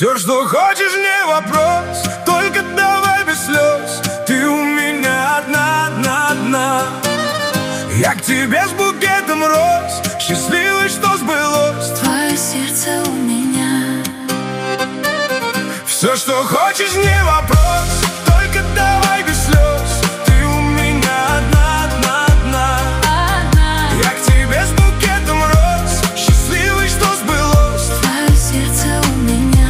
Все, что хочешь, не вопрос, только давай без слез. Ты у меня одна, одна, одна. Я к тебе с букетом роз, счастливый, что сбылось. Твое сердце у меня. Все, что хочешь, не вопрос, только давай без слез. Ты у меня одна, одна, одна. Я к тебе с букетом роз, счастливый, что сбылось. Твое сердце у меня.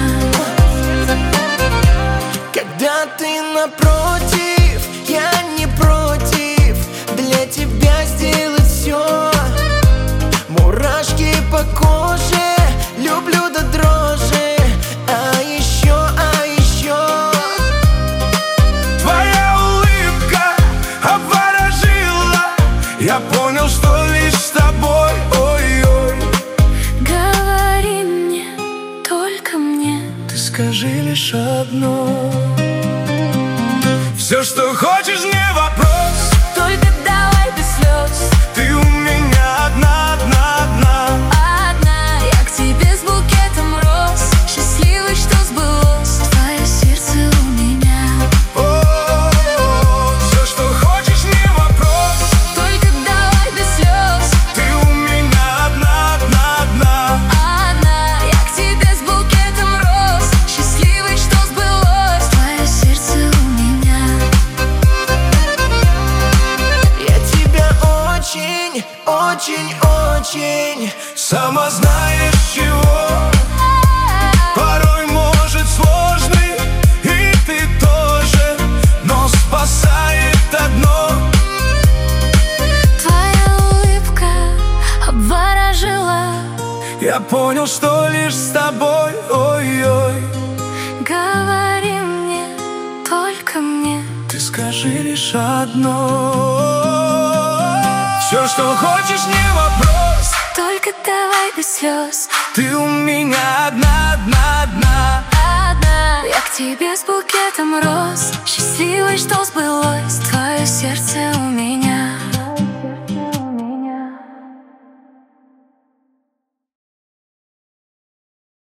Когда ты напротив, я не против для тебя сделать все. Мурашки по коже, люблю до дрожи. А еще твоя улыбка обворожила. Я понял, что лишь с тобой, ой-ой. Говори мне, только мне. Ты скажи лишь одно. Все, что хочешь, не вопрос, Только давай без слез. ты у меня одна, одна, одна. Одна. Я к тебе с букетом роз, счастливый, что сбылось. Твое сердце у меня. Все, что хочешь, не вопрос, Только давай без слез. ты у меня одна, одна, одна. Одна. Я к тебе с букетом роз, счастливый, что сбылось. Твое сердце у меня. я тебя очень, очень, очень. Сама знаешь чего, порой может сложный, и ты тоже, но спасает одно. Твоя улыбка обворожила. Я понял, что лишь с тобой, ой-ой. Говори мне, только мне. Ты скажи лишь одно. Все, что хочешь, не вопрос, Только давай без слез. ты у меня одна, одна, одна. Одна. Я к тебе с букетом роз, счастливый, что сбылось. Твое сердце у меня.